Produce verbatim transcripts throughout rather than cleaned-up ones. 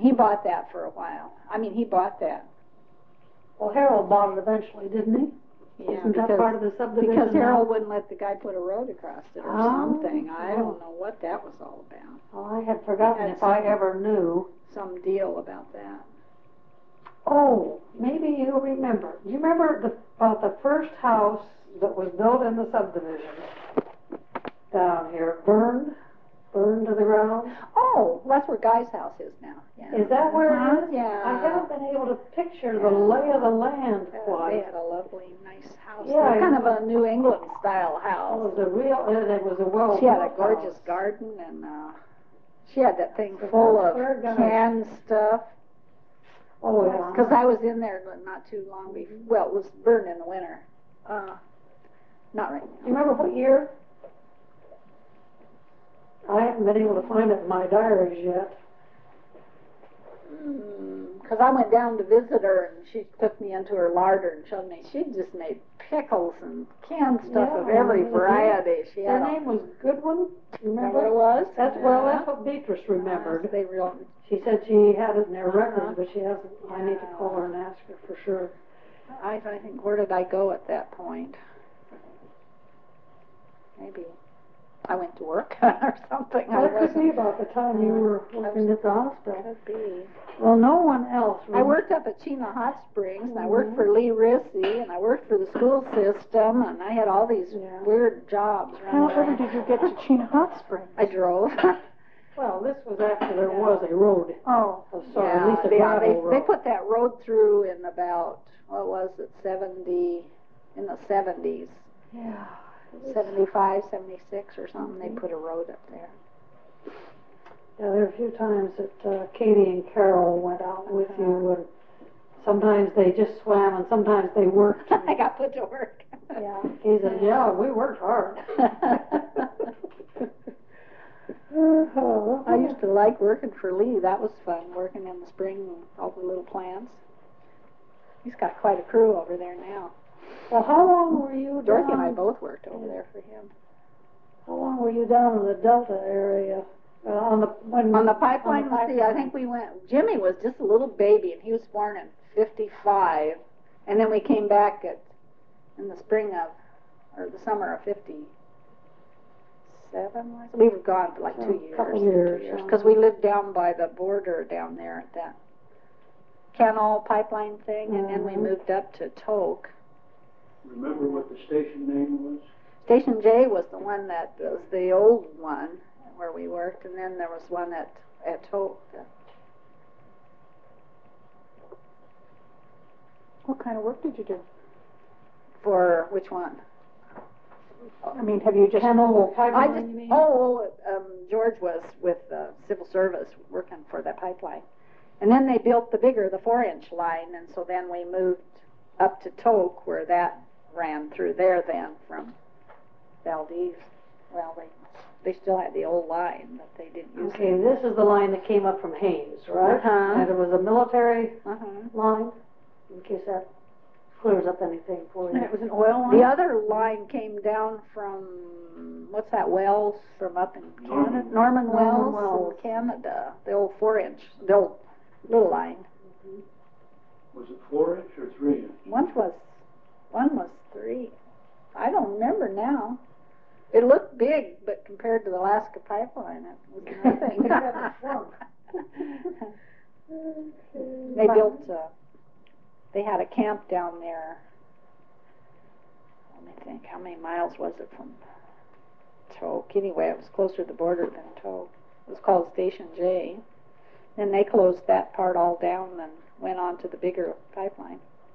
he bought that for a while. I mean, he bought that. Well, Harold bought it eventually, didn't he? Yeah, Isn't because, that part of the subdivision because Harold now? wouldn't let the guy put a road across it or Oh, something. I oh. don't know what that was all about. Well, I had forgotten Had if I some- ever knew. Some deal about that. Oh, maybe you remember. Do you remember the, about the first house that was built in the subdivision down here? Burned? Burned to the ground? Oh, that's where Guy's house is now. Yeah. Is that where Uh-huh, it is? Yeah. I haven't been able to picture the Yeah. lay of the land Uh, quite. they had a lovely, nice house. Yeah, They're kind it of a New England style It house. was a real, it, it was a well She had a built gorgeous house. garden, and uh, she had that thing So full that's of where Guy- canned stuff. Oh, yeah. Because I was in there not too long before. Well, it was burned in the winter. Uh, not right Do now. you remember what year? I haven't been able to find it in my diaries yet. Because I went down to visit her, and she took me into her larder and showed me. She just made pickles and canned stuff Yeah, of every her variety. She Her had a- name was Goodwin, Remember remember? what it was? That's, well, Yeah. that's what Beatrice remembered. Yes, they real. She said she had it in her Uh-huh. records, but she hasn't. I need to Yeah. call her and ask her for sure. I, I think, where did I go at that point? Maybe I went to work or something. Well, I it could be wasn't. about the time you were I working was- at the hospital. Could be. Well, no one else. I worked up at Chena Hot Springs, and I worked Mhm. for Lee Rissy, and I worked for the school system, and I had all these Yeah. weird jobs. How running ever around. did you get to Chena Hot Springs? I drove. Well, this was after there Yeah. was a road. Oh, Oh, sorry, at Yeah, least a they, gravel they, road. they put that road through in about, what was it, seventy, in the seventies. Yeah. seventy-five, seventy-six or something, Mhm. they put a road up there. Yeah, there were a few times that uh, Katie and Carol went out with Uh-huh. you, and sometimes they just swam, and sometimes they worked. I got put to work. Yeah, he said, yeah, we worked hard. I used to like working for Lee. That was fun, working in the spring, all the little plants. He's got quite a crew over there now. Well, how long were you Dorothy down? and I both worked over there for him. How long were you down in the Delta area? Uh, on the when, On the pipeline, on the let's see, I think we went, Jimmy was just a little baby, and he was born in fifty-five, and then we came back at, in the spring of, or the summer of fifty-seven, was it? We were gone for like So, two years. couple years, two years, yeah. because we lived down by the border down there at that canal pipeline thing, and then we Mhm. moved up to Toke. Remember what the station name was? Station J was the one that was the old one where we worked, and then there was one at, at Toke. what kind of work did you do? For which one? I mean, have you just... Canal I pipeline, just, you mean? oh, um, George was with uh, civil service working for that pipeline. And then they built the bigger, the four inch line, and so then we moved up to Toke where that ran through there then from Valdez. Well, they, they still had the old line, but they didn't use Okay, it. this is the line that came up from Haynes, right? Uh-huh. And it was a military Uh-huh. line, in case that clears up anything for And you. it was an oil line? The other line came down from, what's that, Wells, from up in Canada? Norman Norman Wells Wells. in Canada, the old four inch, the old little line. Was it four inch or three inch? One was, one was three. I don't remember now. It looked big, but compared to the Alaska pipeline, it was nothing. They built, uh, they had a camp down there. Let me think, how many miles was it from Toke? Anyway, it was closer to the border than Toke. It was called Station J. Then they closed that part all down and went on to the bigger pipeline.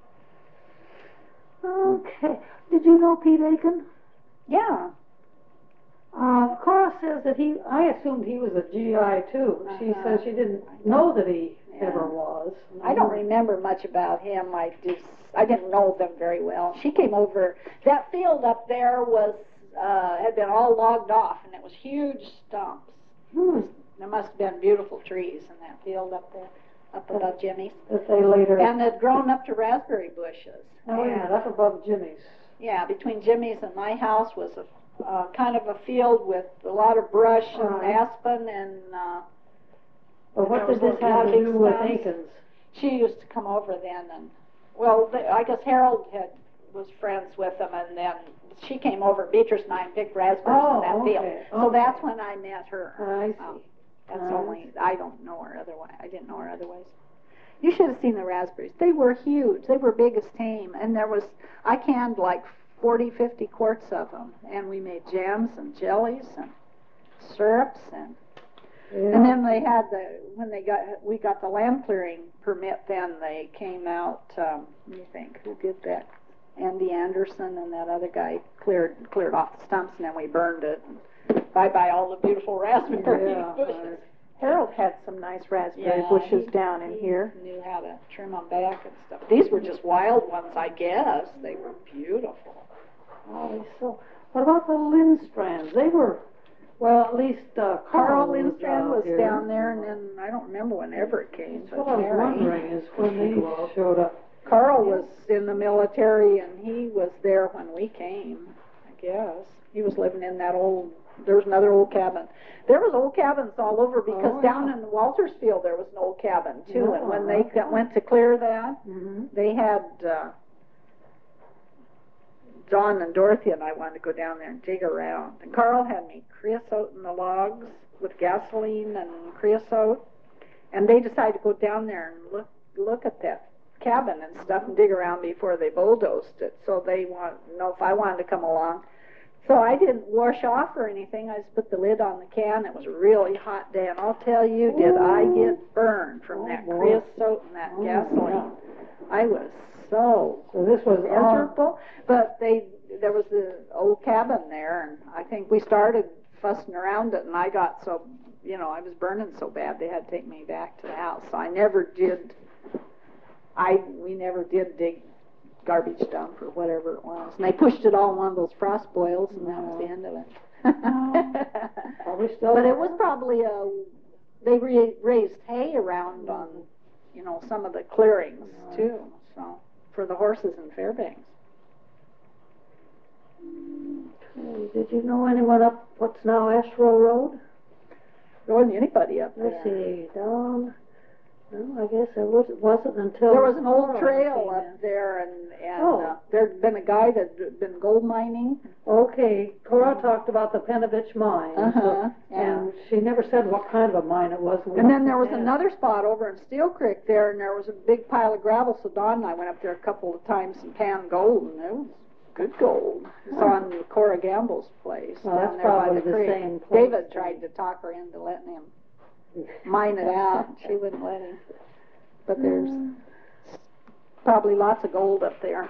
Okay. Did you know Pete Aiken? Yeah. Uh, Cora says that he, I assumed he was a G I too. She Uh-huh. says she didn't I know that he Yeah. ever was. I don't remember much about him. I just, I didn't know them very well. She came over. That field up there was, uh, had been all logged off, and it was huge stumps. Hmm. There must have been beautiful trees in that field up there, up above Jimmy's. That they later. And it had grown up to raspberry bushes. Oh yeah, And, up above Jimmy's. yeah, between Jimmy's and my house was a uh, kind of a field with a lot of brush and Right. aspen and uh, But what There did was this a lot have of to big do with stumps. Aikens? She used to come over then, and well, the, I guess Harold had was friends with them, and then she came over. Beatrice and I picked raspberries Oh, in that okay, field, so okay. that's when I met her. I see. Um, that's I only I don't know her otherwise. I didn't know her otherwise. You should have seen the raspberries. They were huge. They were big as tame, and there was I canned like forty, fifty quarts of them, and we made jams and jellies and syrups and. Yeah. And then they had the when they got we got the land clearing permit. Then they came out. Um, let me think, who did that? Andy Anderson and that other guy cleared cleared off the stumps, and then we burned it. Bye bye all the beautiful raspberry Yeah, bushes. Harold had some nice raspberry Yeah, bushes he- down in he here. Knew how to trim them back and stuff. These were just wild ones, I guess. They were beautiful. Oh, so, what about the Lindstrands? They were, well, at least, uh, Carl Carl was Lindstrand out was here. down there, and then I don't remember when Everett came. That's But what I was Mary. wondering, is when they showed up. Carl was in the military, and he was there when we came, I guess. He was living in that old, there was another old cabin. There was old cabins all over, because Oh, down yeah. in Waltersfield there was an old cabin, too. Yeah, And when they okay. got- went to clear that, Mm-hmm. they had, uh, John and Dorothy and I wanted to go down there and dig around. And Carl had me creosote in the logs with gasoline and creosote. And they decided to go down there and look look at that cabin and stuff and dig around before they bulldozed it. So they wanted to know if I wanted to come along. So I didn't wash off or anything. I just put the lid on the can. It was a really hot day, and I'll tell you, did I get burned from Oh, that boy. creosote and that Oh, gasoline. yeah. I was so So this was on, miserable. But they there was the old cabin there, and I think we started fussing around it, and I got so, you know, I was burning so bad they had to take me back to the house. So I never did, I we never did dig garbage dump or whatever it was. And they pushed it all in one of those frost boils, and that was the end of it. probably still. But it was probably a, they re- raised hay around on, you know, some of the clearings too, so, for the horses in Fairbanks. Okay, did you know anyone up what's now Ashrow Road? There wasn't anybody up there. Let's see, down, no, I guess it was, wasn't until. There was an old Cora trail came up there, and, and Oh. uh, there'd been a guy that'd been gold mining. in. Okay, Cora talked about the Penovich mine. so- Uh-huh, yeah. And she never said what kind of a mine it was. And then there was Yeah. another spot over in Steel Creek there, and there was a big pile of gravel, so Don and I went up there a couple of times and panned gold, and it was good gold. It's on Cora Gamble's place, Well, that's down there by probably the the creek. same place. David tried to talk her into letting him mine it out, and she wouldn't let him. But there's probably lots of gold up there.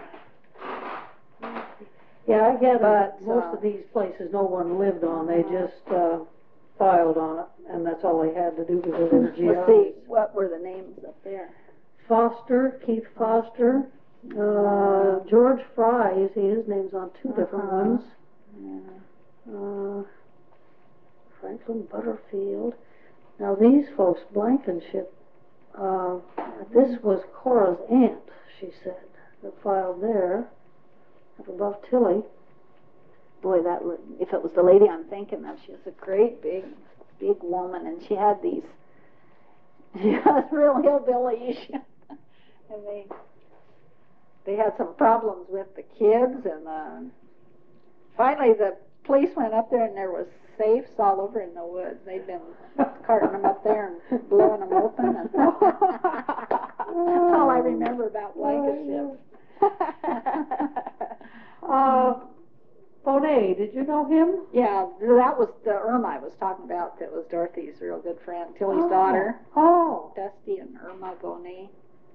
Yeah, I gather that But, most uh, of these places no one lived on, they just, uh, filed on it, and that's all they had to do because they were G Let's see, what were the names up there? Foster, Keith Foster, uh, George Fry, you see his name's on two different Uh-huh. ones. Yeah. Uh, Franklin Butterfield. Now these folks, Blankenship, uh, this was Cora's aunt, she said, that filed there, up above Tilly. Boy, that would, if it was the lady I'm thinking of, she was a great big, big woman, and she had these, she was real hillbilly-ish. And they, they had some problems with the kids, and uh, finally the police went up there, and there was safes all over in the woods. They'd been carting them up there and blowing them open. And that's all I remember about Blankenship. Uh, Bonet, did you know him? Yeah, that was the Irma I was talking about. That was Dorothy's real good friend, Tilly's Oh. daughter, Oh, Dusty and Irma Bonet.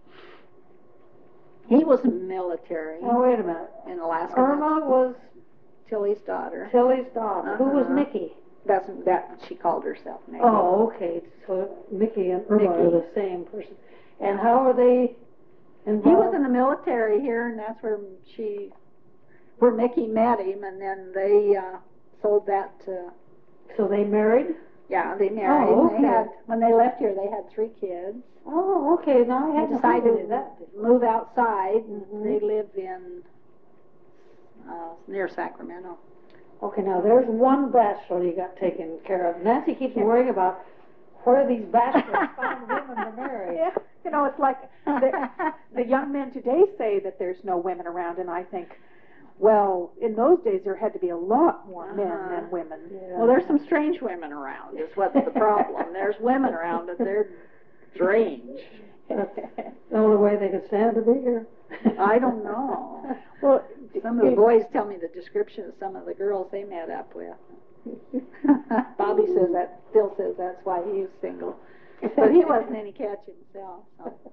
He was military oh, wait a minute. in Alaska. Irma was Tilly's daughter. Tilly's daughter. Who was Uh-huh. Mickey? That's that she called herself. Maggie. Oh, okay, so Mickey and Irma are Mickey. the same person. And how are they involved? He was in the military here, and that's where she, where Mickey met him, and then they uh, sold that to. So they married? Yeah, they married. Oh, and They okay. had when they left here, they had three kids. Oh, okay, now I They hadn't decided heard to of that. move outside, and Mhm. they live in uh, near Sacramento. Okay, now there's one bachelor you got taken care of. Nancy keeps worrying about where these bastards found women to marry. Yeah, you know, it's like the, the young men today say that there's no women around, and I think, well, in those days there had to be a lot more men Uh-huh. than women. Yeah. Well, there's some strange women around, is what's the problem. There's women around, but they're strange. That's the only way they could stand to be here. I don't know. Well, Some of the boys tell me the description of some of the girls they met up with. Bobby says that, still says that's why he's single. But he wasn't any catch himself.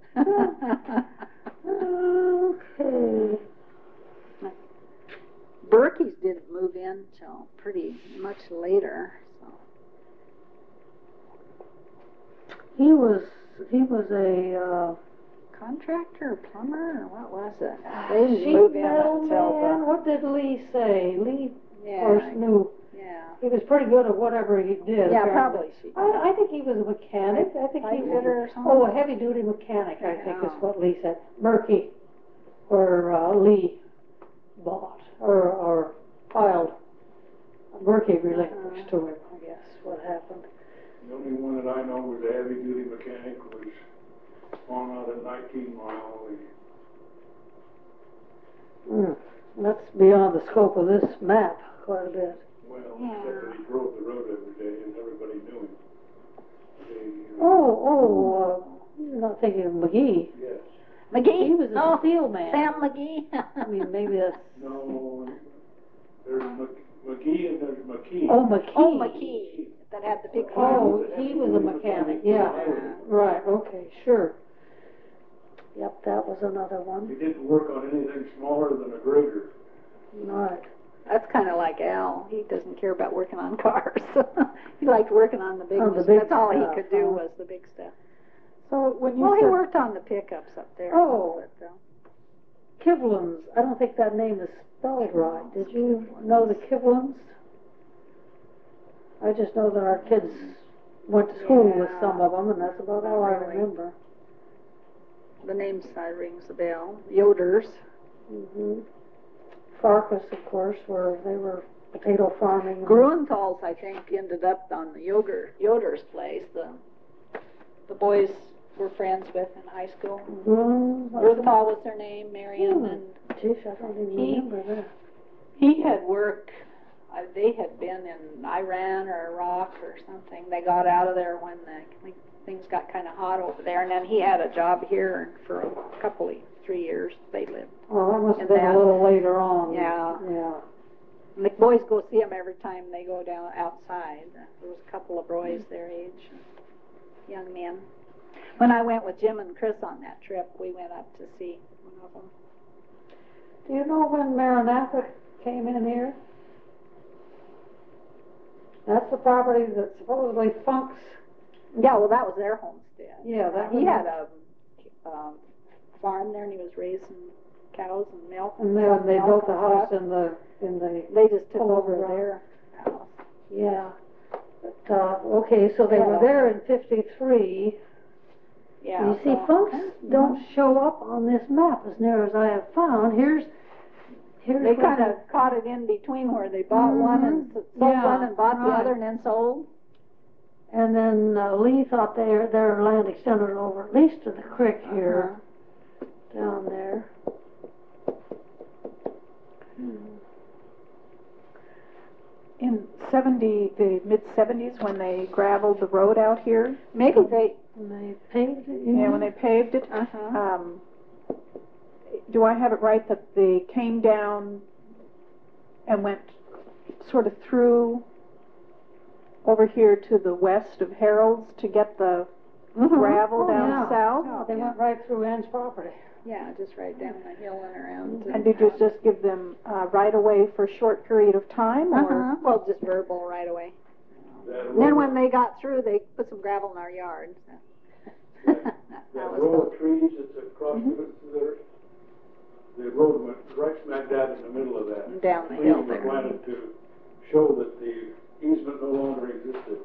So. Okay. Berkey's didn't move in till pretty much later. So. He was, he was a, uh, Contractor or plumber, or what was it? They didn't sheet move in metal until man. the, What did Lee say? Lee, of course, yeah, knew. yeah. He was pretty good at whatever he did. Yeah, apparently. probably she. I, I think he was a mechanic. I think he Pipe was. fitter or something? Oh, a heavy duty mechanic, I think is Yeah. what Lee said. Murky, or uh, Lee bought, or, or filed. Murky relinquished Uh-huh. to him, I guess, what happened. The only one that I know was a heavy-duty mechanic was on out at nineteen mile. Mm. That's beyond the scope of this map quite a bit. Well, Yeah. except that he drove the road every day and everybody knew him. They, uh, Oh, oh, uh, you're not thinking of McGee. Yes. McGee? He was a oh, steel man. Sam McGee? I mean, maybe that's. No, there's Mc- McGee and there's McKee. Oh, McKee. Oh, McKee, that had the big farm. Oh, he was a mechanic, yeah. Right, okay, sure. Yep, that was another He one. didn't work on anything smaller than a grader. Right. That's kind of like Al. He doesn't care about working on cars. He liked working on the big On the ones. big That's all stuff, he could do huh? was the big stuff. so when you Well, he said, worked on the pickups up there. Oh. But, uh, Kivlins, I don't think that name is spelled right. Did you know the Kivlins? I just know that our kids went to school with Yeah. some of them, and that's about all I Really? remember. the name side rings a bell. Yoders. hmm Farkas, of course, were they were potato farming. Gruenthal's, I think, ended up on the Yoder, Yoder's place. The the boys were friends with in high school. Gruen, Gruenthal was their name, Marion, Hmm. and Geez, I don't even He- remember that. he had work. Uh, they had been in Iran or Iraq or something. They got out of there when the things got kind of hot over there, and then he had a job here for a couple of three years. They lived. Oh, that must have And been that- a little later on. Yeah. Yeah. And the boys go see him every time they go down outside. There was a couple of boys their age, young men. When I went with Jim and Chris on that trip, we went up to see one of them. Do you know when Maranatha came in here? That's the property that supposedly Funk's. Yeah, well, that was their homestead. Yeah, that He was- had a um, farm there, and he was raising cows and milk. And then they milk built the and house stuff. in the in the. They just took Oh, over right. their house. Yeah. But, uh, okay, so they were Yeah. there in fifty-three. Yeah. You see, so- Funk's don't show up on this map as near as I have found. Here's here's. They where kind of caught it in between where they bought one and Mhm. sold Yeah, one and bought the right. other and then sold. And then uh, Lee thought their their land extended over at least to the creek here, Uh-huh. down there. in seventy, the mid-seventies, when they gravelled the road out here, Maybe they. And they paved it. You yeah, know? when they paved it, Uh-huh. um, do I have it right that they came down and went sort of through over here to the west of Harold's to get the Mhm. gravel Oh, down yeah. south? Yeah, they Yeah. went right through Ann's property. Yeah, just right down the hill and around. to- And did you just give them uh, right away for a short period of time, or? Uh-huh. Well, just verbal right away. That And then row- when they got through, they put some gravel in our yard. So. That, that that was row the, of trees that's across the, there, the road went right smack dab in the middle of that. down the Trees hill were there. planted to show that the easement no longer existed.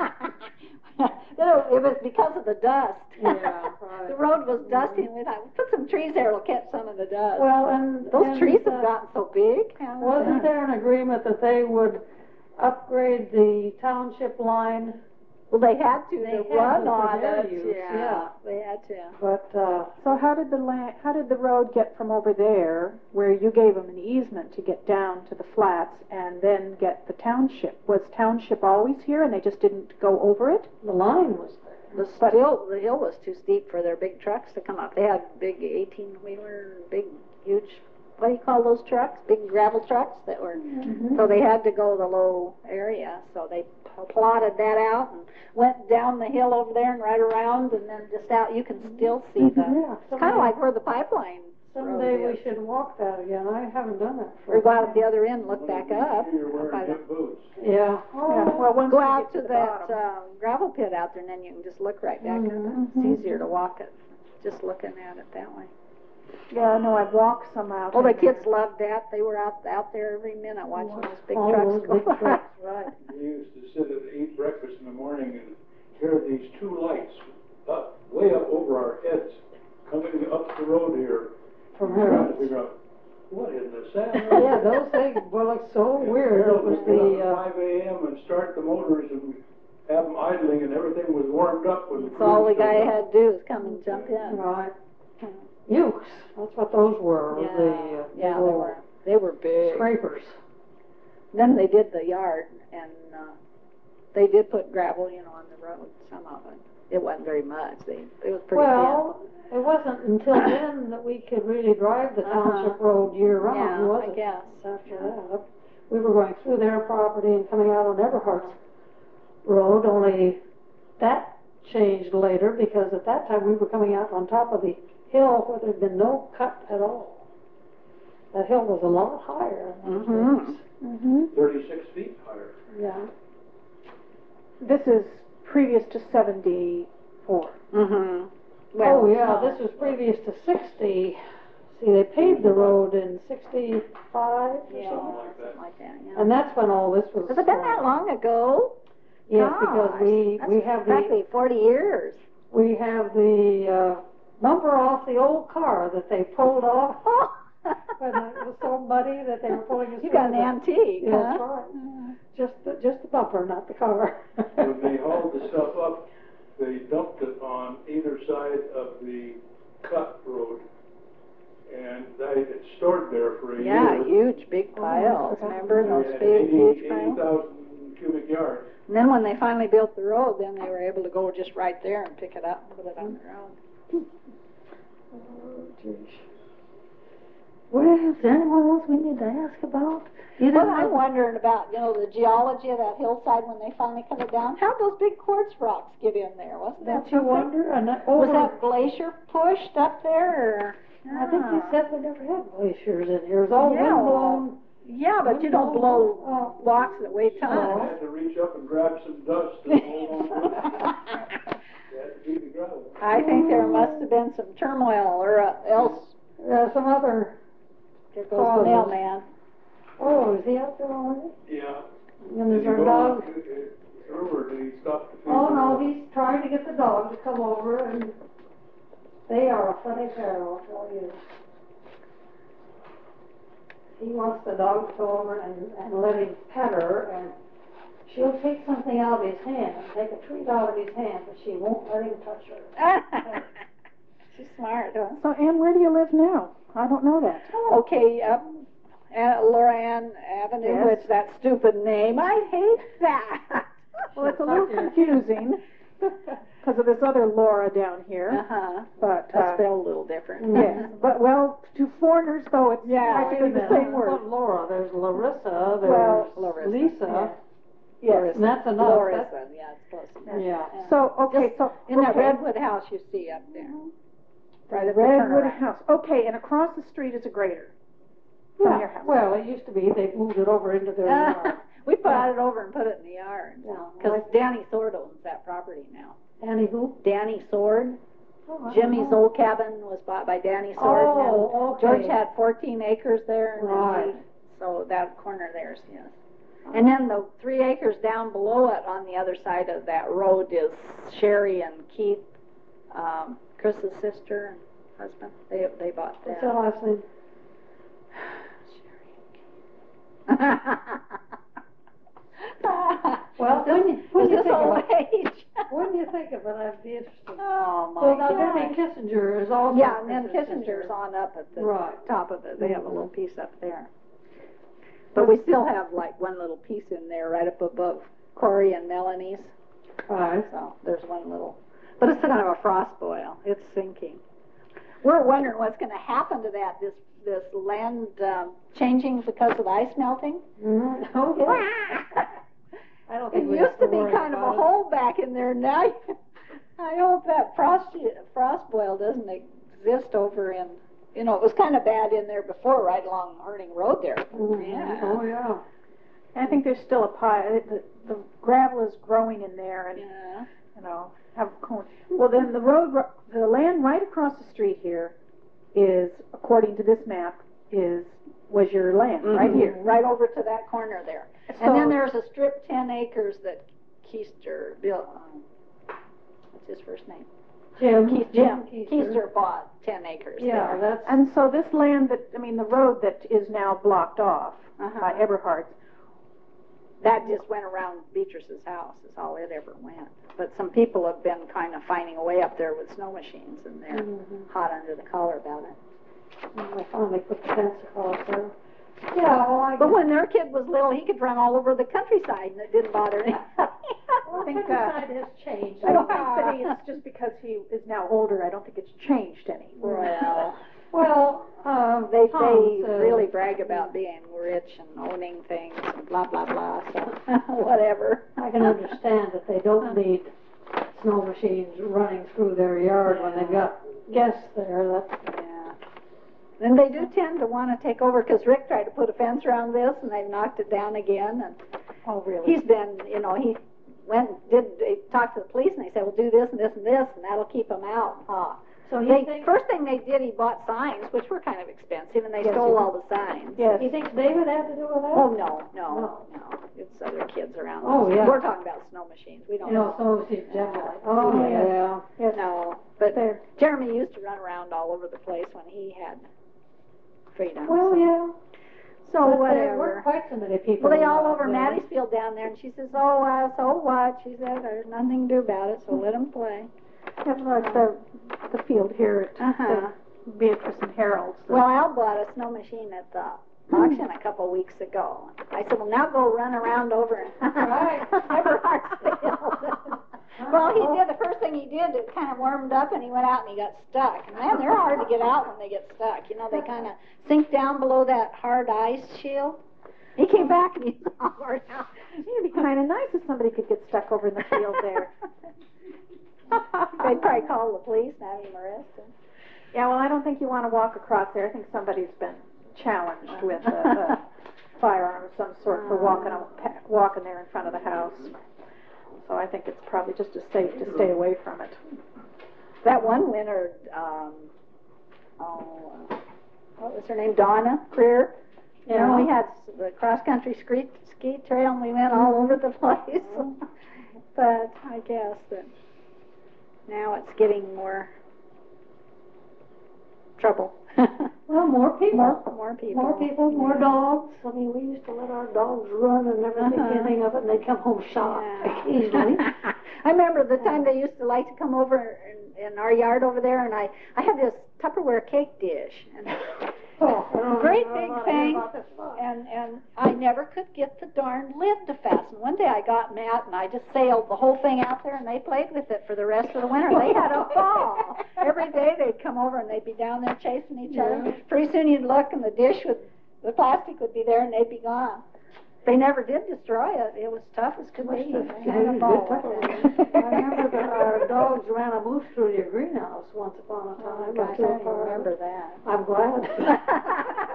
No, it was because of the dust. Yeah, right. The road was dusty, and we thought, we'll put some trees there, it'll catch some of the dust. Well, and Those and, trees uh, have gotten so big. haven't Wasn't they? there an agreement that they would upgrade the township line Well, they had to, They to had run to for on their it, use, yeah, yeah. they had to. But, uh, So how did the land, how did the road get from over there, where you gave them an easement to get down to the flats and then get the township? Was township always here and they just didn't go over it? the line was there. The hill, the hill was too steep for their big trucks to come up. They had big eighteen wheeler, big, huge, what do you call those trucks? Big gravel trucks that were, Mhm. so they had to go the low area. So they p- plotted that out and went down the hill over there and right around and then just out. You can still see the, Yeah, it's kind of like where the pipeline someday road we is. should walk that again. I haven't done that for. Or go out at the other end and look back up. You're up by wearing the- good boots. Yeah. Yeah, well, once Go you out get to the that bottom. uh, gravel pit out there and then you can just look right back Mhm. up. It's easier to walk it, just looking at it that way. Yeah, I know, I've walked some out. Oh, the in kids there. loved that. They were out out there every minute watching those big All trucks those go big by. trucks, right. We used to sit and eat breakfast in the morning and hear these two lights up, way up over our heads, coming up the road here. From Trying to Harold's. figure out, what in the sand? Yeah, those things were like so weird. It was the, uh, Five A M and start the motors and have them idling and everything was warmed up when the So all the crews guy showed up. had to do is come and jump in. right. Ukes, that's what those were, Yeah, the, uh, yeah, they little were, they were big. scrapers. Then they did the yard and uh, they did put gravel, you know, on the road, some of it. It wasn't very much. They, it was pretty Well, it wasn't until then that we could really drive the Uh-huh. township road year thin. round, Yeah, was I it? guess. After that, we were going through their property and coming out on Everhart's road, only that changed later because at that time we were coming out on top of the hill where there'd been no cut at all. That hill was a lot higher in those Mhm. days. Mm-hmm. Thirty-six feet higher. Yeah. This is previous to seventy-four. Mm-hmm. Oh, yeah, this was previous to sixty. See, they paved the road in sixty-five or Yeah, something. like that. something like that, yeah. And that's when all this was. Has it been that long ago? Yes, because Gosh, we, that's we have the, practically forty years. we have the, uh, bumper off the old car that they pulled off when it was so muddy that they were pulling us You through. got an the- antique, Yeah, huh? that's right. Just the, just the bumper, not the car. When they hauled the stuff up, they dumped it on either side of the cut road. And they had stored there for a Yeah, year. huge, big Oh, piles, I forgot. remember They those had big, eighty- huge piles? eighty thousand cubic yards. And then when they finally built the road, then they were able to go just right there and pick it up and put it on the road. Oh, geez. Well, is there anyone else we need to ask about? You Well, didn't I'm know- wondering about, you know, the geology of that hillside when they finally cut it down. How'd those big quartz rocks get in there? Wasn't that Don't you something? wonder? And that Was over, that glacier pushed up there, or? I think you Ah. said we never had glaciers in here. It was all Yeah, wind well, blown. Yeah, but you don't blow Oh. blocks that weigh I tons. had to reach up and grab some dust and hold on to it. You had to beat the gravel. I think there must have been some turmoil, or uh, else Yeah, some other, there goes the Causes. mailman. oh, is he out there already? Yeah. And Did is he our go dog? through or did he stop to feed? Oh, the no, dog? he's trying to get the dog to come over and they are a funny pair, I'll tell you. He wants the dog to go over and, and let him pet her and she'll take something out of his hand, take a treat out of his hand, but she won't let him touch her. She's smart, huh? So, Ann, where do you live now? I don't know that. Okay, up uh, Laura Ann Avenue, Yes. which that stupid name, I hate that. Well, it's a little confusing because of this other Laura down here, Uh-huh, but, that's uh, spelled a little different. yes, but, well, to foreigners, though, it's Yeah. practically the same word. What Laura, there's Larissa, Well, there's Larissa, Lisa, Yes. and that's enough. Larissa, That's- yeah, it's close enough. Yeah. So, okay, so. In that okay. redwood house you see up there. Right at the Redwood turnaround. House, okay, and across the street is a grader from Yeah, your house. well, it used to be, they moved it over into their yard. We brought it over and put it in the yard, Yeah. because Danny Sword owns that property now. Danny who? Danny Sword, Oh, I don't Jimmy's know. old cabin was bought by Danny Sword. Oh, and George okay. had fourteen acres there, and then Right. he, so that corner there's his. And then the three acres down below it on the other side of that road is Sherry and Keith, um, Chris's sister and husband. They they bought What's that. that last name? Sherry and Keith. Well, This- when you- when this you is think old about- age. When do you think of it, I'd be interested. Oh, my Well, now gosh. Debbie Kissinger is also. Yeah, and then Chris's Kissinger's sister. on up at the Right. top of it. They have a Mhm. little piece up there. But we still have like one little piece in there right up above Corey and Melanie's. Right. So there's one little, but it's kind of a frost boil. It's sinking. We're wondering what's going to happen to that, this this land um, changing because of the ice melting. Mm-hmm. Oh, yeah. I don't It think we used have to to be worry kind of a about it. hole back in there. Now, I hope that frost frost boil doesn't exist over in. You know, it was kind of bad in there before, right along Herding Road there. Mhm. Yeah. Oh, yeah. I think there's still a pile, the, the gravel is growing in there and, Yeah. you know, have corn. Well, then the road, ro- the land right across the street here is, according to this map, is, was your land, right here. Right over to that corner there. So- And then there's a strip ten acres that Keister built, um, what's his first name? Jim. Keith, Jim, Keister. Keister bought ten acres Yeah, there. that's. And so this land that, I mean, the road that is now blocked off Uh-huh. by Eberhardt's, That just went around Beatrice's house, is all it ever went. But some people have been kind of finding a way up there with snow machines, and they're Mhm. hot under the collar about it. I finally put the fence across there. Yeah, well, I But guess. when their kid was little, he could run all over the countryside, and it didn't bother anybody. Well, I think, uh, countryside has changed. I don't think that he, it's just because he is now older, I don't think it's changed any. Well, Well, uh, they Tom they says- really brag about being rich and owning things and blah blah blah. So whatever. I can understand that they don't need snow machines running through their yard when they've got guests there. That's Yeah. Then they do tend to want to take over because Rick tried to put a fence around this, and they've knocked it down again. And Oh, really? he's been, you know, he went did they talked to the police, and they said, "Well, do this and this and this, and that'll keep them out." Huh. so. He They, thinks first thing they did, he bought signs, which were kind of expensive, and they Yes, stole he- all the signs. Yes. he thinks David had to do with that. Oh, no, no, No. no. It's other kids around. Oh, us. yeah. We're talking about snow machines. We don't You know, know. snow machines generally. Oh, Yes. yeah. Yes. No, but There. Jeremy used to run around all over the place when he had freedom. Well, so. yeah. So But there whatever. weren't quite so many people. Well, they all around over then. Mattisfield down there, and she says, "Oh, uh, so what?" She said, "There's nothing to do about it, so let them play." That's like the, the field here at Uh-huh. the Beatrice and Harold's. the- Well, Al bought a snow machine at the auction a couple of weeks ago. I said, "Well, now go run around over and Right. Eberhardt's." Well, he did. The first thing he did, it kind of warmed up, and he went out and he got stuck. And man, they're hard to get out when they get stuck. You know, they kind of sink down below that hard ice shield. He came back and he's all over now. It'd be kind of nice if somebody could get stuck over in the field there. They'd probably call the police and have him arrested. Yeah, well, I don't think you want to walk across there. I think somebody's been challenged with a, a firearm of some sort for walking on, walking there in front of the house. So I think it's probably just as safe to stay away from it. That one winter, um, oh, uh, what was her name? Donna Greer. You know, we had s- the cross-country ski, ski trail, and we went all over the place. But I guess that now it's getting more trouble. Well, more people. More, more people. More people, more dogs. I mean, we used to let our dogs run and never think Uh-huh. anything of it, and they'd come home shot Yeah. occasionally. I remember the time they used to like to come over in, in our yard over there, and I, I had this Tupperware cake dish, and Oh, I don't great know big about- thing, about this one. and and I never could get the darn lid to fasten. One day I got mad, and I just sailed the whole thing out there, and they played with it for the rest of the winter. They had a ball. Every day they'd come over, and they'd be down there chasing each other. Yeah. Pretty soon you'd look, and the dish would, the plastic would be there, and they'd be gone. They never did destroy it. It was tough as could be. Must They have had a been ball good with it. I remember that our dogs ran a moose through your greenhouse once upon a Oh, time. gosh, I Too don't far. remember that. I'm glad.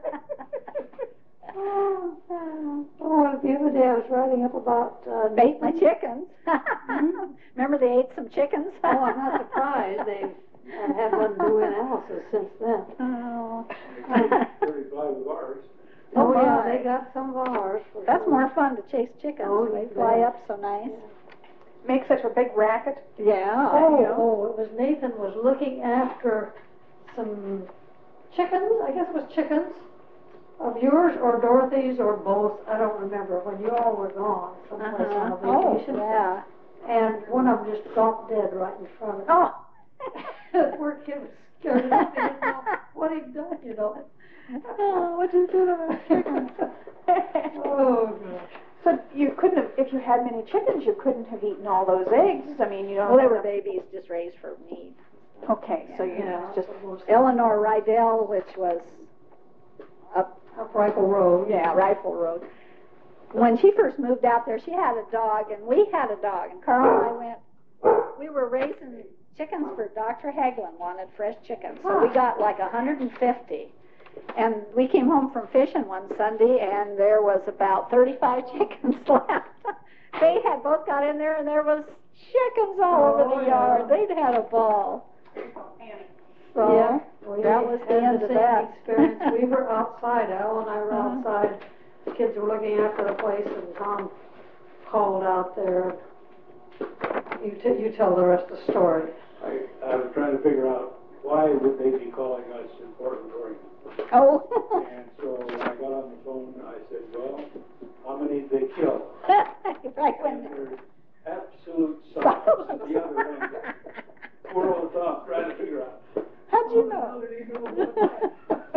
Oh, oh, the other day I was writing up about uh, Ate my chickens. Remember they ate some chickens? Oh, I'm not surprised. They've I've had one do analysis since then. Oh. Thirty-five of ours. Oh, Oh, yeah, my. they got some of ours. For That's sure. more fun to chase chickens. Oh, They you fly bet. up so nice. Make such a big racket. Yeah. Oh, you know. oh, it was Nathan was looking after some chickens. I guess it was chickens of yours or Dorothy's or both. I don't remember when you all were gone someplace Uh-huh. on a Oh, vacation. yeah. and one of them just dropped dead right in front of me. Oh. Poor kid was scared to death. He didn't know what he'd done, you know. Oh, what'd you do to those chickens? Oh, gosh. So you couldn't have, if you had many chickens, you couldn't have eaten all those eggs. I mean, you don't. Well, they were babies just raised for meat. Okay, so you Yeah, just. Eleanor Rydell, which was up, Up Rifle Road. yeah, Rifle Road. When she first moved out there, she had a dog, and we had a dog, and Carl and I went, we were raising chickens for Doctor Hagelin, wanted fresh chickens, so we got like a hundred and fifty. And we came home from fishing one Sunday, and there was about thirty-five chickens left. They had both got in there, and there was chickens all Oh, over the yeah. yard. They'd had a ball. So Yeah, we that was the had end the of same that. experience. We were outside, Al and I were Uh-huh. outside. The kids were looking after the place, and Tom called out there. You, t- you tell the rest of the story. I, I was trying to figure out why would they be calling us in Portland, Oregon? Oh. And so when I got on the phone, I said, well, how many did they kill? Right And when. there's absolute silence at the other end. Poor old Tom trying to figure out. How'd you How know? did he know what?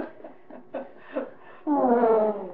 Oh.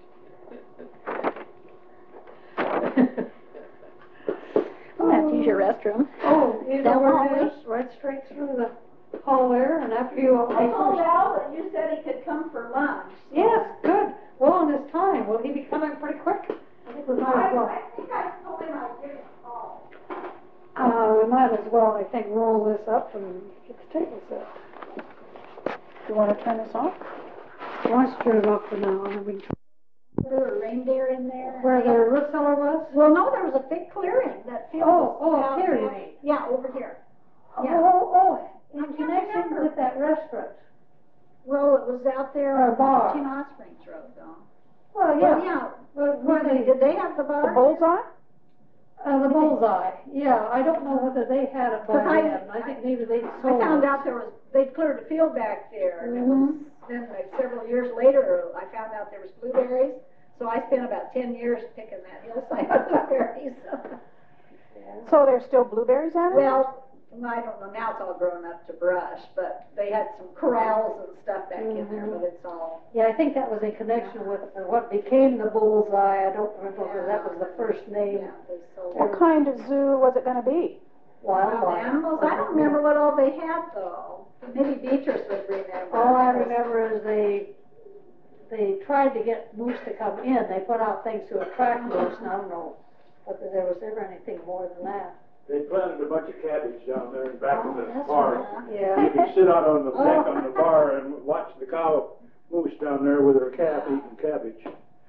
I'll have to use your restroom. Oh, you know Down the where hallway? it is? Right straight through the hall there, and after you all I told Al that you said he could come for lunch. Yes, good. Well, on his time, will he be coming pretty quick? I think we might as well. I think I told him I'd give him a call. Uh, we might as well, I think, roll this up and get the table set. Do you want to turn this off? Why don't you turn it off for now, and then we can. There were reindeer in there. Where the root cellar was? Well, no, there was a big clearing that field. Oh, was oh, out here you there. mean. Yeah, over here. Oh, Yeah. oh, oh, I in can't connection remember. with that restaurant. Well, it was out there Or on bar. Team Hot Springs Road, though. Well, Well, yeah. yeah. But Where where they, they, did they have the bar? The bullseye? uh, the bullseye, yeah, I don't know whether they had it by Because I- then. I think maybe they I sold found it. out there was, they'd cleared a field back there, and it was, Mhm. then like several years later, I found out there was blueberries, so I spent about ten years picking that hillside of blueberries. So there's still blueberries on it? Well, I don't know, now it's all grown up to brush, but they had some corrals and stuff back in there, Mhm. but it's all, Yeah, I think that was in connection with uh, what became the bullseye. I don't remember whether that was the first name. yeah, they sold. What kind of zoo was it going to be? Wild Wildlife. animals, I don't remember what all they had though, maybe Beatrice would remember. All I remember is they, they tried to get moose to come in. They put out things to attract moose, and I don't know whether there was ever anything more than that. They planted a bunch of cabbage down there in back of Oh, the that's bar. right. Yeah. You can sit out on the Oh. deck on the bar and watch the cow moose down there with her calf eating cabbage.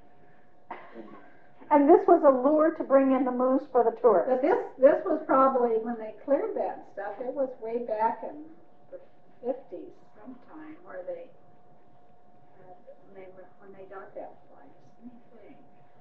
And this was a lure to bring in the moose for the tourists. But this, this was probably when they cleared that stuff, it was way back in the fifties sometime, where they, uh, when they, were- when they got that place, let me think.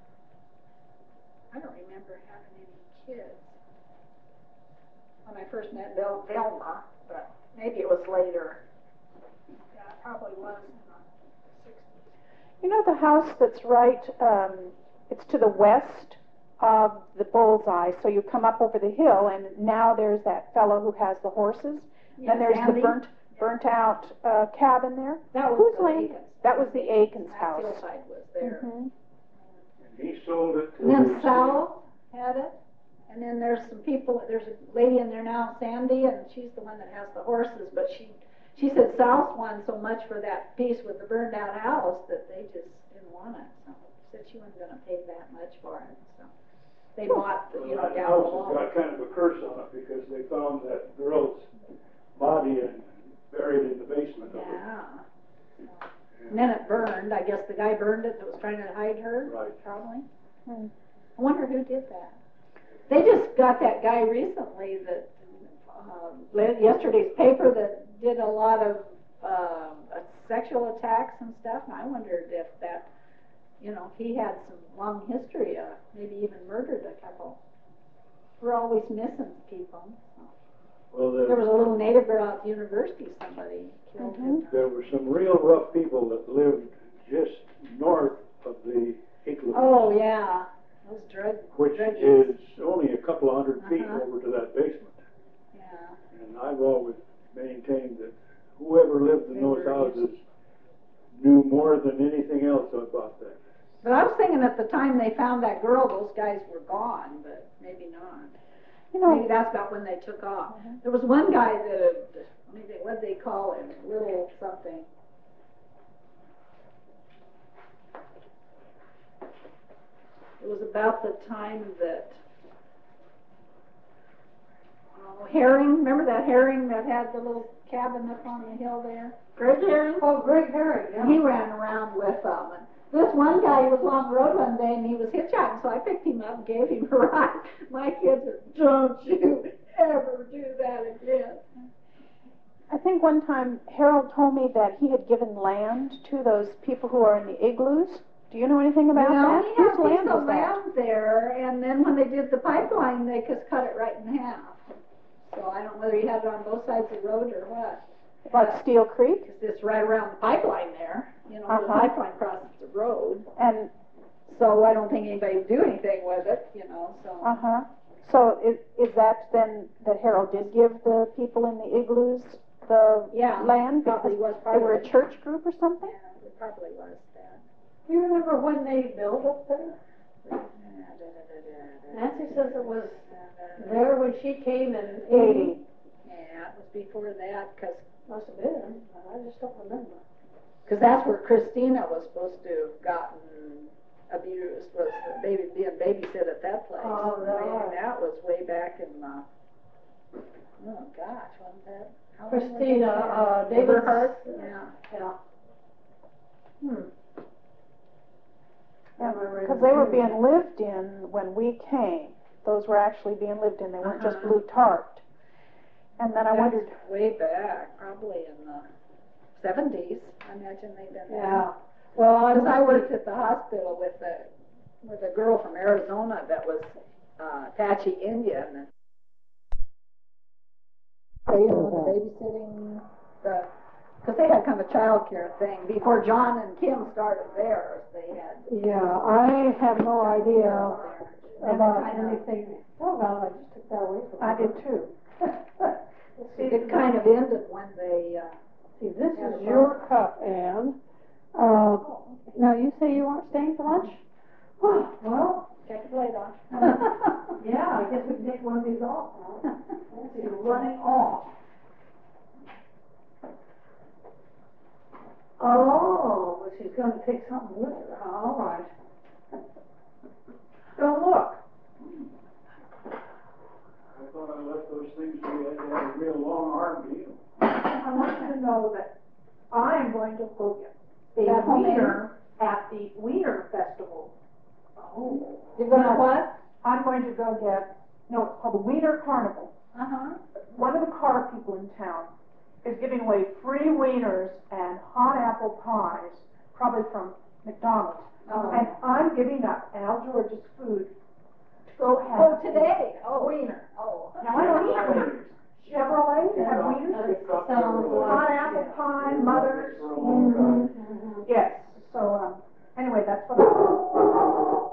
I don't remember having any kids when I first met Vel- Velma, but maybe it was later. Yeah, it probably was in the sixties. You know the house that's right, um, it's to the west of the bullseye, so you come up over the hill, and now there's that fellow who has the horses. Yes, Then there's Andy. the burnt, burnt out uh, cabin there. That was Whose the land? Aikens. That was the Aikens That house. hillside was there. Mhm. And he sold it to. And then Sal had it, and then there's some people, there's a lady in there now, Sandy, and she's the one that has the horses, but she, she said Sal's won so much for that piece with the burned out house that they just didn't want it, so said she wasn't gonna pay that much for it, so. They bought, the, you Well, know, that down house has below. got kind of a curse on it because they found that girl's body and buried in the basement of it. Yeah. And then it burned, I guess the guy burned it that was trying to hide her. Right. Probably. Hmm. I wonder who did that. They just got that guy recently that, um, le- yesterday's paper that did a lot of, um, uh, sexual attacks and stuff, and I wondered if that, you know, he had some long history, uh, maybe even murdered a couple. We're always missing people. Well, There was there, a little native girl at the university somebody killed him. there were some real rough people that lived just north of the igloo. Oh, yeah. Those drug, which druggies. is only a couple of hundred feet Uh-huh. over to that basement. Yeah. And I've always maintained that whoever lived in They those were houses knew more than anything else about that. But I was thinking at the time they found that girl, those guys were gone, but maybe not. You know, Maybe that's about when they took off. There was one guy that, maybe, what did they call him? Little something. It was about the time that, oh, Herring, remember that Herring that had the little cabin up on the hill there? Greg Herring? Oh, Greg Herring, yeah. He ran around with them. And this one guy, he was along the road one day and he was hitchhiking, so I picked him up and gave him a ride. My kids are, don't you ever do that again. I think one time Harold told me that he had given land to those people who are in the igloos. Do you know anything about Well, that? he had Whose a piece land of was that? land there, and then when they did the pipeline, they just cut it right in half. So I don't know whether he had it on both sides of the road or what. Like Steel Creek? Because it's right around the pipeline there, you know, the Uh-huh. pipeline crosses the road. And, So I don't think anybody would do anything with it, you know, so. uh-huh. So is, is that then that Harold did give the people in the igloos the Yeah, land? probably Because was they were a probably. church group or something? Yeah, it probably was that. Do you remember when they built up there? Nancy says it was there when she came in eighty. Yeah, it was before that, because Must have been, but I just don't remember. Because that's where Christina was supposed to have gotten abused, was the baby being babysit at that place. Oh, And right. that was way back in the, oh gosh, wasn't that? how long was Christina, that? uh, David's- Eberhard? Yeah. Yeah. Hmm. Because they were being lived in when we came. Those were actually being lived in. They weren't just Uh-huh. blue tarped. And then I That's wondered, way back, probably in the seventies. I imagine they've been there. Yeah. Well, I Because I was worked at the hospital with a with a girl from Arizona that was uh, Apache Indian. And they were the babysitting the because they had kind of a child care thing before John and Kim started theirs. They had Yeah, I have no idea And about kind of- anything. Oh, God, I just took that away from I you. did too. it kind of ended when they. Uh, See, this Yeah, is the your bar. cup, Ann. Uh, now, you say you aren't staying for lunch? Well, Take the plate off. yeah, I guess we can take one of these off now. You're running off. Oh, but she's gonna take something with her. All right. Don't look. I thought I left those things so you had to have a real long arm to eat them. I want you to know that I am going to go get a That homemade? wiener at the Wiener Festival. Oh. You're gonna what? I'm going to go get, no, it's called the Wiener Carnival. Uh huh. One of the car people in town is giving away free wieners and hot apple pies, probably from McDonald's. Oh. And I'm giving up Al George's food to go have. Oh, today? Oh, wiener. Oh. Now, I don't eat wieners. Chevrolet, they have wieners. Sounds Hot like. apple pie, Mother's. Mhm. Yes, so, um, anyway, that's what I.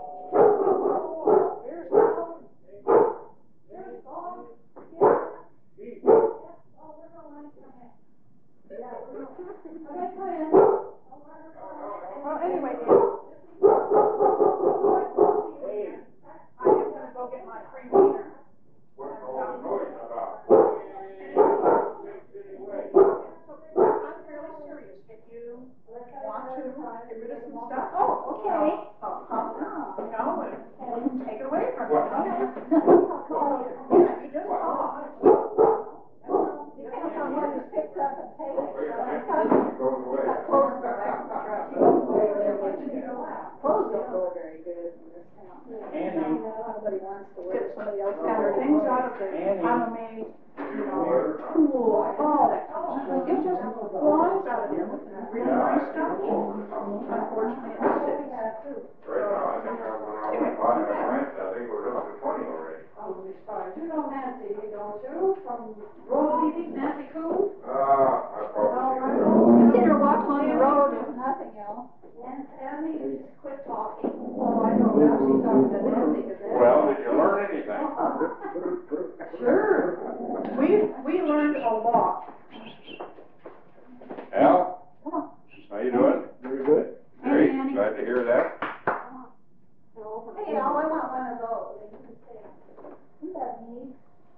Well, anyway, I am gonna go get my free wiener. What's all the noise about? I'm fairly serious. If you want to get rid of some stuff. Oh, okay. Uh, huh, you know, and take it away from me. What? Yeah, you just call. Depends on what is picked up and paid. It goes away. Clothes don't go very good in this town. Annie. Nobody wants to wear somebody else's. Got things out of the economy, you know, pool, all that kind of stuff. It just flies out of there with really nice stuff. Unfortunately, it's six. Right now, I think I'm gonna buy a rent, I think we're up to twenty already. You know Nancy, don't you, from road meetings, Nancy Coon? Uh, I probably. You see her walk along the road if nothing else. And Annie, you just quit talking. Oh, I know that. she's talking to Nancy, 'cause Nancy- Well, did you learn anything? Sure. We, we learned a lot. Al, how you doing? Very good. Great, Annie. glad to hear that. Hey, Al, I want one of those. Isn't that neat?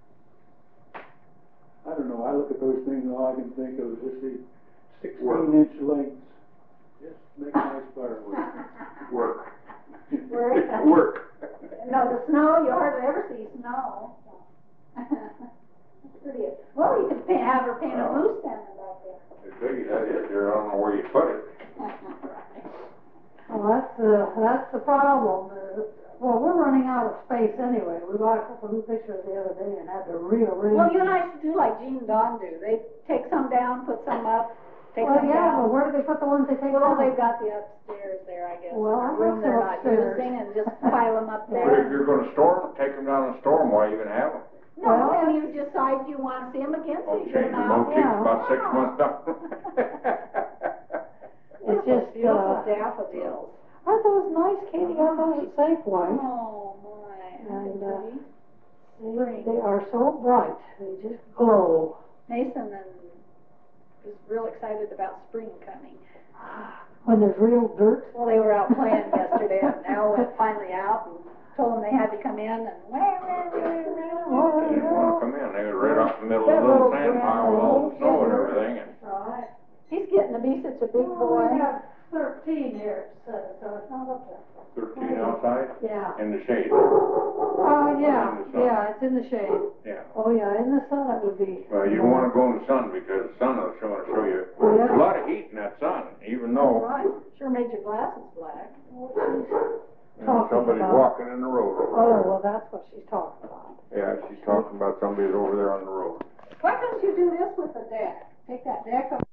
I don't know, I look at those things and all I can think of is just the Work. sixteen inch lengths. Just make nice fireworks. Work. Work. Work. No, the snow, you hardly ever see snow. It's pretty, well, you could paint, have her paint a Wow. moose standing back there. The biggie that is, there, I don't know where you put it. Well, that's the, that's the problem. Uh, Well, we're running out of space anyway. We got a couple new pictures the other day and had to rearrange. Well, you and I should do like Gene and Don do. They take some down, put some up, take Well, some yeah, but down. where do they put the ones they take Well, down? they've got the upstairs there, I guess, in Well, a I room got they're some not upstairs. using, and just pile them up But if there. you're gonna store them, take them down and store them while you can have them. No, Well, and you decide you want to see them again, so Oh, you change get them your out. motifs yeah. about six Wow. months down. It's just, Beautiful uh, daffodils. aren't those nice, Katie? Got those at Safeway? Oh, my. And, uh, Spring. They are so bright. They just glow. Mason and is real excited about spring coming. When there's real dirt. Well, they were out playing yesterday, and Al went finally out and told them they had to come in, and wah, wah, wah, wah, They didn't wah. wanna come in, they were right off in the middle of That the little little sand pile with all the snow and everything, and Right. He's getting to be such a big Well, boy. we have thirteen here, so, so it's not up there. thirteen outside, Yeah. in the shade, Oh, yeah, In the sun. yeah, it's in the shade. yeah. Oh, yeah, in the sun it would be. Well, you don't wanna go in the sun, because the sun will show, show you, Oh, a yeah. lot of heat in that sun, even though, Right. Sure made your glasses black. What she's you know, talking somebody's about. walking in the road over Oh, there. well, that's what she's talking about. Yeah, she's talking about somebody's over there on the road. Why don't you do this with the deck? Take that deck up